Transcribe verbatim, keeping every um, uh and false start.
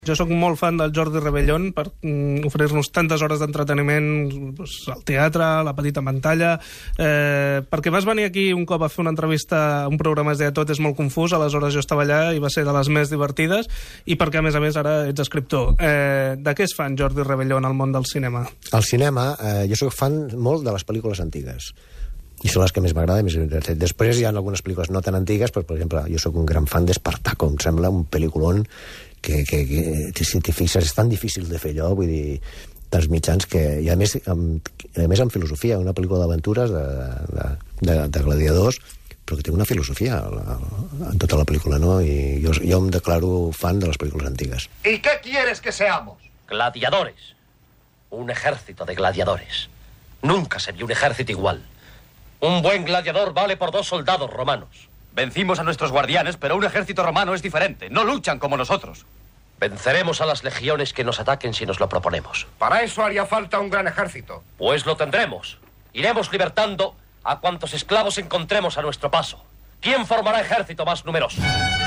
Jo sóc molt fan del Jordi Rebellón per mm, oferir-nos tantes hores d'entreteniment pues, al teatre, a la petita pantalla, eh, perquè vas venir aquí un cop a fer una entrevista a un programa es deia Tot és molt confús, aleshores jo estava allà i va ser de les més divertides, i perquè a més a més ara ets escriptor. Eh, de què és fan Jordi Rebellón al món del cinema? Al cinema, eh, jo sóc fan molt de les pel·lícules antigues. I són les que més m'agrada. Després hi ha algunes pel·lícules no tan antigues, però, per exemple, jo sóc un gran fan d'Espartaco, em sembla un pel·lículon que, que, que si t'hi fixes, és tan difícil de fer allò, vull dir, dels mitjans que... I a més, amb, a més amb filosofia, una pel·lícula d'aventures de, de, de, de gladiadors, però que té una filosofia en tota la pel·lícula, no? I jo, jo em declaro fan de les pel·lícules antigues. ¿Y qué quieres que seamos? Gladiadores. Un ejército de gladiadores. Nunca se vio un ejército igual. Un buen gladiador vale por dos soldados romanos. Vencimos a nuestros guardianes, pero un ejército romano es diferente. No luchan como nosotros. Venceremos a las legiones que nos ataquen si nos lo proponemos. Para eso haría falta un gran ejército. Pues lo tendremos. Iremos libertando a cuantos esclavos encontremos a nuestro paso. ¿Quién formará ejército más numeroso?